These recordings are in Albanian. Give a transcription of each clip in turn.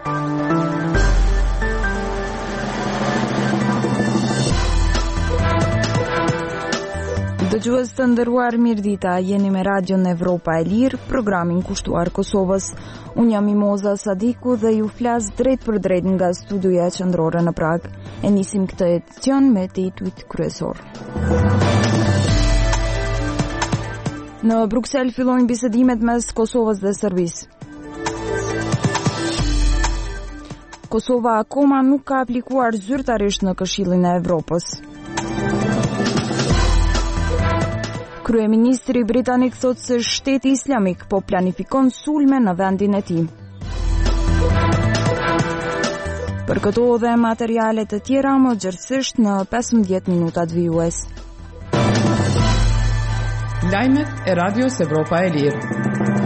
Dëgjues të nderuar, mirëdita, jeni me Radion Evropa e Lirë, programin kushtuar Kosovës. Unë jam Mimoza Sadiku dhe ju flas drejt për drejt nga studioja qendrore në Prag. E nisim këtë edicion me titujt kryesor. Në Bruksel fillojnë bisedimet mes Kosovës dhe Serbisë. Kosova akoma nuk ka aplikuar zyrtarisht në Këshillin e Evropës. Kryeministri britanik thotë se Shteti Islamik po planifikon sulme në vendin e tij. Për këto dhe materiale të tjera më gjithsesht në 15 minutat vijues. Lajmet e Radios Evropa e Lirë.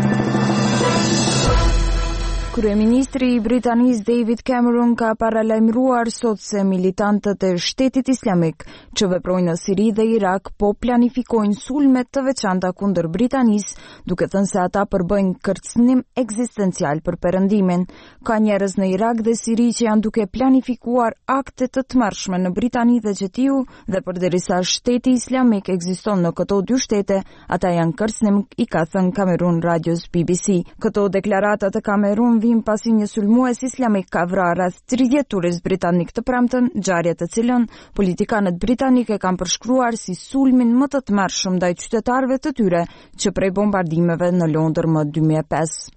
Kryeministri i Britanisë David Cameron ka paralajmëruar sot se militantët e Shtetit Islamik që veprojnë në Siri dhe Irak po planifikojnë sulme të veçanta kundër Britanisë, duke thënë se ata përbëjnë kërcënim ekzistencial për perëndimin. Ka njerëz në Irak dhe Siri që janë duke planifikuar akte të tmerrshme në Britani dhe Gjetiu, dhe përderisa Shteti Islamik ekziston në këto dy shtete, ata janë kërcënim, i ka thënë Cameron radios BBC. Këto deklarata të Cameron vijnë pasi një sulmues islamik ka vrarë rreth 30 turist britanik të premten, ngjarje të cilën politikanët britanik e kanë përshkruar si sulmin më të tmerrshëm ndaj qytetarëve të tyre që prej bombardimeve në Londër më 2005.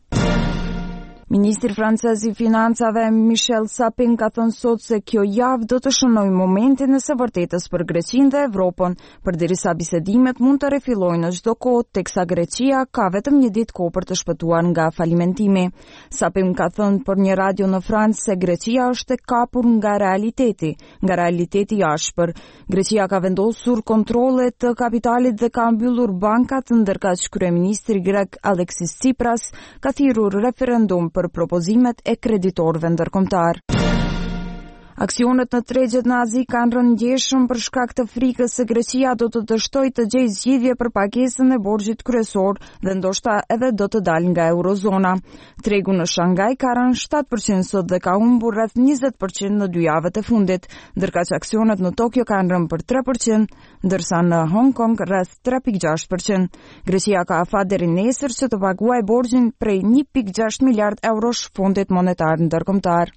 Ministri francez i financave Michel Sapin ka thënë sot se kjo javë do të shënojë momentin e së vërtetës për Greqinë dhe Evropën, përderisa bisedimet mund të rifillojnë në çdo kohë, teksa Greqia ka vetëm një ditë kohë për të shpëtuar nga falimentimi. Sapin ka thënë për një radio në Francë se Greqia është e kapur nga realiteti i ashpër. Greqia ka vendosur kontrolle të kapitalit dhe ka mbyllur bankat, ndërkaq kryeministri grek Alexis Tsipras ka thirrur referendum për propozimet e kreditorëve ndërkombëtar. Aksionet në tregjet në Azi kanë rënë ndjeshëm për shkak të frikës se Greqia do të dështojë të gjejë zgjidhje për pagesën e borxhit kryesor dhe ndoshta edhe do të dalë nga eurozona. Tregu në Shangaj ka rënë 7% sot dhe ka humbur rreth 20% në 2 javët e fundit, ndërkaq aksionet në Tokyo kanë rënë për 3%, ndërsa në Hong Kong rreth 3.6%. Greqia ka afat deri nesër që të paguajë borxhin prej 1.6 miliard eurosh Fondit Monetar Ndërkombëtar.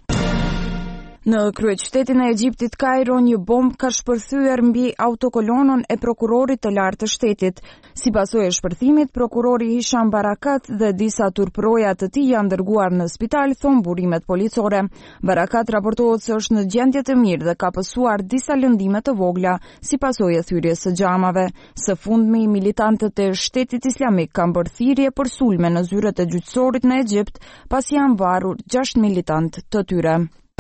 Në kryeqytetin e Egjiptit Kairo, një bombë ka shpërthyer mbi autokolonën e prokurorit të lartë të shtetit. Si pasojë e shpërthimit, prokurori Hisham Barakat dhe disa turpëroja të tij janë dërguar në spital, thon burimet policore. Barakat raportohet se është në gjendje të mirë dhe ka pësuar disa lëndime të vogla si pasojë e thyrjes së xhamave. Së fundmi, militantët e Shtetit Islamik kanë bërë thirrje për sulme në zyret e gjyqësorit në Egjipt, pasi janë varur 6 militantë të tyre.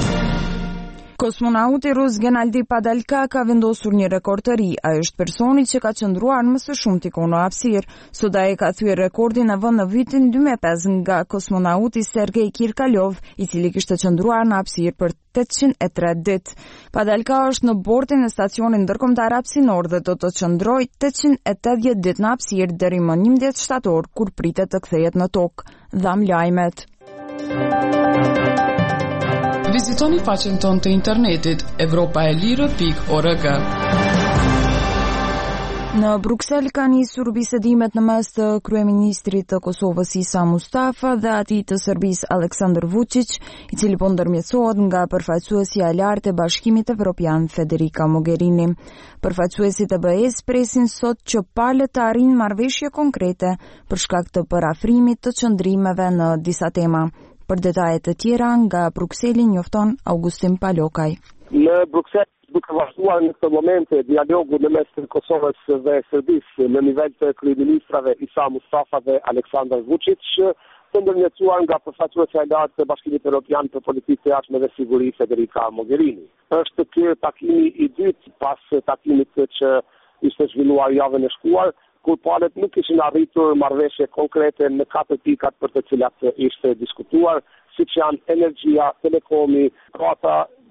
Kosmonauti rus Gennady Padalka ka vendosur një rekord të ri. Ai është personi që ka qëndruar më së shumti kohë në hapësirë. Sot ai ka thyer rekordin e vënë në vitin 2005 nga kosmonauti Sergej Kirkalov, i cili kishte qëndruar në hapësirë për 803 ditë. Padalka është në bordin e stacionit ndërkombëtar hapësinor dhe do të qëndrojë 880 ditë në hapësirë deri më 11 shtator, kur pritet të kthehet në tokë. Dham lajmet. Vizitoni faqen tonë të internetit evropaelire.org. Në Bruksel ka nisur bisedimet në mes të kryeministrit të Kosovës Isa Mustafa dhe atij të Serbisë Aleksandar Vučić, i cili po ndërmjetësohet nga përfaqësuesja e lartë e Bashkimit Evropian Federica Mogherini. Përfaqësuesit e BE-s presin sot që palët të arrijnë marrëveshje konkrete për shkak të parafrimit të qëndrimeve në disa tema. Për detajet të tjera nga Brukseli njofton Augustin Palokaj. Në Bruksel duke vazhduar në këtë moment dialogu në mes të Kosovës dhe Serbisë në nivel të kryeministrave Isa Mustafa dhe Aleksandar Vučić, të ndërmjetësuar nga përfaqësuesja e lartë të Bashkimit Evropian për Politikë të Jashtme dhe Siguri Federica Mogherini. Është ky takimi i dytë pas takimit që ishte zhvilluar javën e shkuar, kur palët nuk ishin arritur marrëveshje konkrete në 4 pikat për të cilat ishte diskutuar, siç janë energjia, telekomi, kata,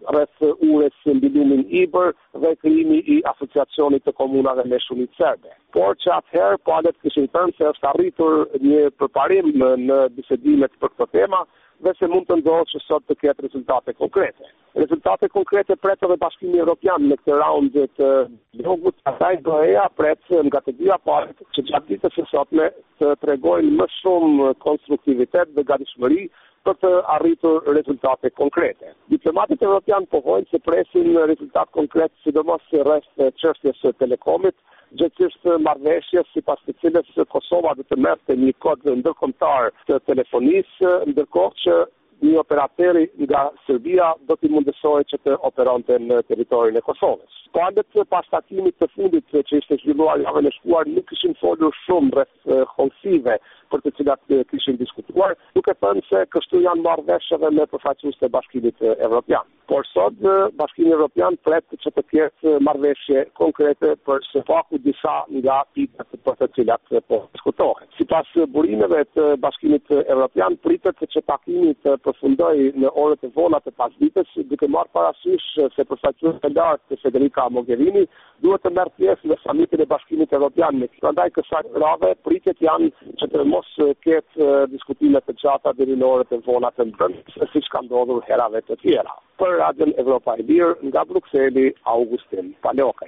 rreth urës mbi lumin Iber dhe krijimi i asociacionit të komunave me shumicë serbe. Por që atëherë palët kishin thënë se është arritur një përparim në bisedimet për këtë tema dhe se mund të ndodhë që sot të ketë rezultate konkrete. Rezultate konkrete pret edhe Bashkimi Evropian në këtë raund të dialogut, asaj BE-ja pret nga të dyja palët që gjatë ditës së sotme të tregojnë më shumë konstruktivitet dhe gatishmëri për të arritur rezultate konkrete. Diplomatët evropian pohojnë se presin rezultat konkret sidomos rreth çështjes së telekomit, gjësisht marrëveshjes sipas të cilës Kosova do të merrte një kod ndërkombëtar të telefonisë, ndërkohë që një operateri nga Serbia do t'i mundësoj që të operonte në territorin e Kosovës. Palët pas takimit të fundit që ishte zhvilluar javën e shkuar nuk kishin folur shumë rreth hollësive për të cilat kishin diskutuar, duke thënë se kështu janë marrë vesh edhe me përfaqësues të Bashkimit Evropian. Por sot Bashkimi Evropian pret që të ketë marrëveshje konkrete për së paku disa nga pikët për të cilat po diskutohen. Sipas burimeve të Bashkimit Evropian pritet që takimi të përfundojë në orët e vona të pasdites, duke marrë parasysh se përfaqësues të lartë të Federica Mogherini duhet të merr pjesë në samitin e Bashkimit Evropian. Prandaj kësaj radhe pritet janë që të mos ketë diskutime të gjata deri në orët e vona të mbrëmjes, siç ka ndodhur herave të tjera. Për Radion Evropa e Lirë, nga Brukseli, Augustin Palokaj.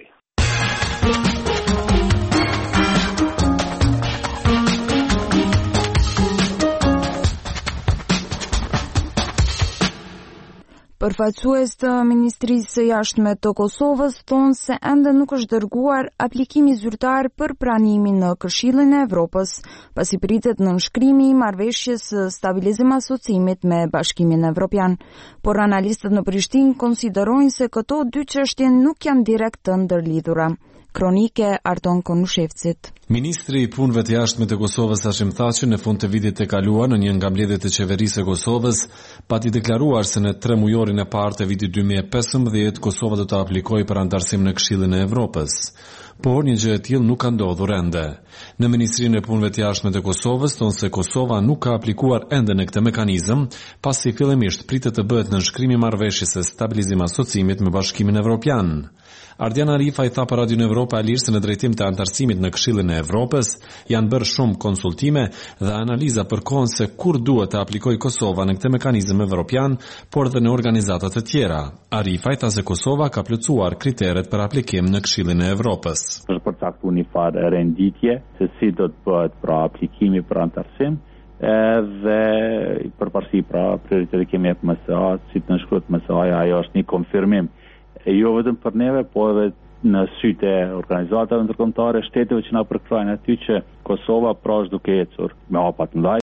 Përfaqësues të Ministrisë së Jashtme të Kosovës thonë se ende nuk është dërguar aplikimi zyrtar për pranimin në Këshillin e Evropës, pasi pritet nënshkrimi i marrëveshjes së stabilizim asociimit me Bashkimin Evropian. Por analistët në Prishtinë konsiderojnë se këto dy çështje nuk janë direkt të ndërlidhura. Kronike Arton Konushevcit. Ministri i Punëve të Jashtme të Kosovës Hashim Thaçi në fund të vitit të kaluar në një nga mbledhjet e qeverisë së Kosovës pati deklaruar se në 3 mujorin e parë të vitit 2015 Kosova do të aplikojë për anëtarësim në Këshillin e Evropës. Por një gjë e tillë nuk ka ndodhur ende. Në Ministrinë e Punëve të Jashtme të Kosovës thonë se Kosova nuk ka aplikuar ende në këtë mekanizëm, pasi fillimisht pritet të bëhet nënshkrimi i marrëveshjes së stabilizim asociimit me Bashkimin Evropian. Ardian Arifa i tha për Radion Evropa e Lirë se në drejtim të anëtarësimit në Këshillin e Evropës janë bërë shumë konsultime dhe analiza përkohen se kur duhet të aplikojë Kosova në këtë mekanizëm evropian, por dhe në organizata të tjera. Arifa i tha se Kosova ka plotësuar kriteret për aplikim në Këshillin e Evropës. Është përcaktuar një farë renditje se si do të bëhet pra aplikimi për anëtarësim dhe përparësi pra prioritet kemi jep MSA, si të nënshkruhet MSA-ja, ajo është një konfirmim jo vetëm për neve, po edhe në sytë e organizatave ndërkombëtare, shteteve që na përkrajnë aty që Kosova pra është duke ecur me hapa të mëdha.